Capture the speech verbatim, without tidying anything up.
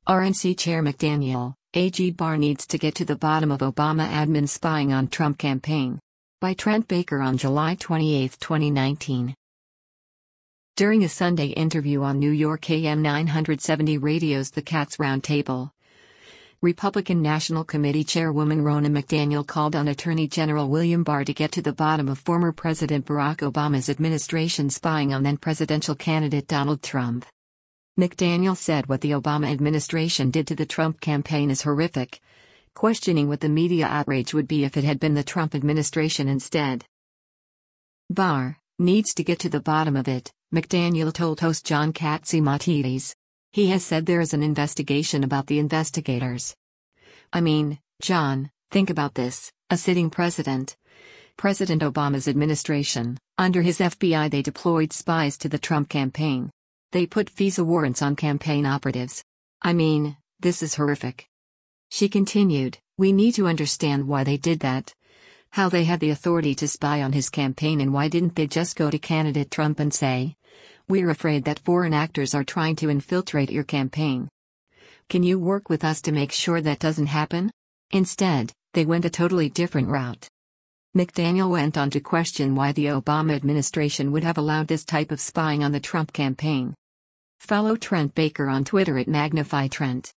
R N C Chair McDaniel, A G Barr needs to get to the bottom of Obama admin spying on Trump campaign. By Trent Baker on July twenty-eighth, twenty nineteen. During a Sunday interview on New York A M nine seventy Radio's The Cats Roundtable, Republican National Committee Chairwoman Ronna McDaniel called on Attorney General William Barr to get to the bottom of former President Barack Obama's administration spying on then-presidential candidate Donald Trump. McDaniel said what the Obama administration did to the Trump campaign is horrific, questioning what the media outrage would be if it had been the Trump administration instead. Barr needs to get to the bottom of it, McDaniel told host John Catsimatidis. He has said there is an investigation about the investigators. I mean, John, think about this, a sitting president. President Obama's administration, under his F B I they deployed spies to the Trump campaign. They put visa warrants on campaign operatives. I mean, this is horrific. She continued, we need to understand why they did that. How they had the authority to spy on his campaign and why didn't they just go to candidate Trump and say, we're afraid that foreign actors are trying to infiltrate your campaign. Can you work with us to make sure that doesn't happen? Instead, they went a totally different route. McDaniel went on to question why the Obama administration would have allowed this type of spying on the Trump campaign. Follow Trent Baker on Twitter at Magnify Trent.